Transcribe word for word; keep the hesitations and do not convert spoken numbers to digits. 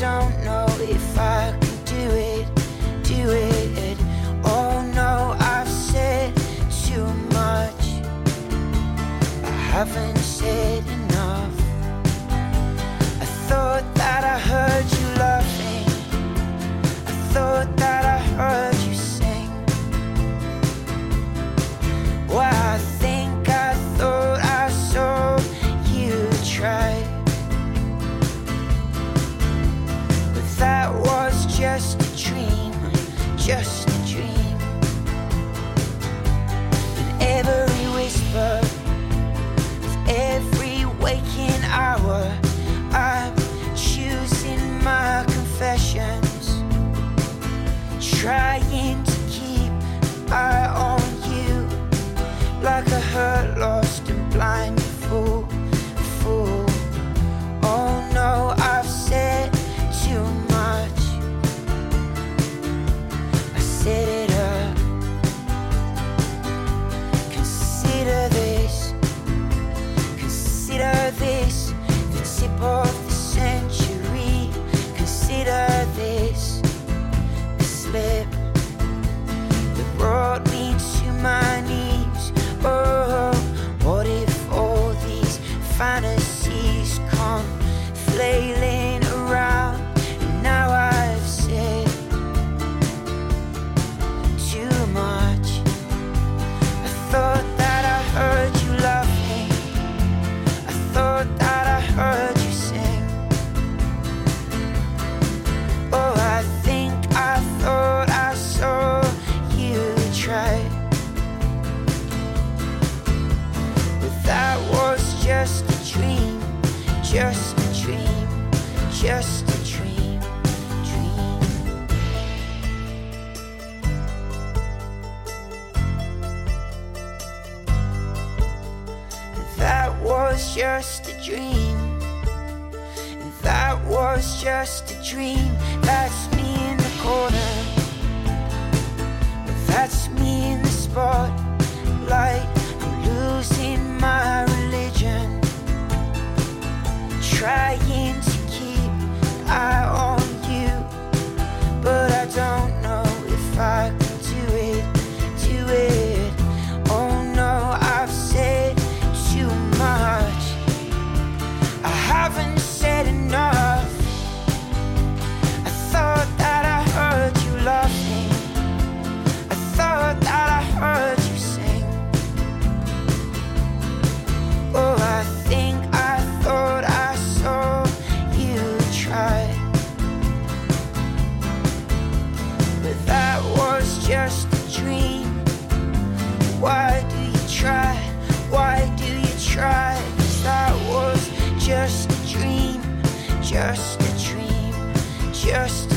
don't know if I can do it, do it. Oh no, I've said too much. I haven't said enough. I thought that I heard you laughing. I thought that I heard you sing. Well, I think I thought I saw you try. But that was just a dream, just a dream. And every whisper of every waking hour, I'm choosing my confessions, trying to keep an eye on you, like a hurt, lost and blind fool, fool. Oh no, I've said too much. I set it up. Consider this, consider this, the tip of the century. Consider this, the slip that brought me to my knees. Oh, what if all these fantasies come flailing around, and now I've said too much. I thought that I heard you laughing. I thought that I heard you sing. Oh, I think I thought I saw you try. But that was just a dream, just a dream, just a dream, dream. That was just a dream. And that was just a dream. That's me in the corner. That's me in the spotlight. I'm losing my religion, trying to keep an eye on you, but I don't know if I can do it, do it. Oh no, I've said too much. I haven't said enough. I thought that I heard you laughing. I thought that I heard you sing. Oh, I think I thought I saw you try. But that was just a dream. Why do you try? Why do you try? 'Cause that was just a dream, just a dream, just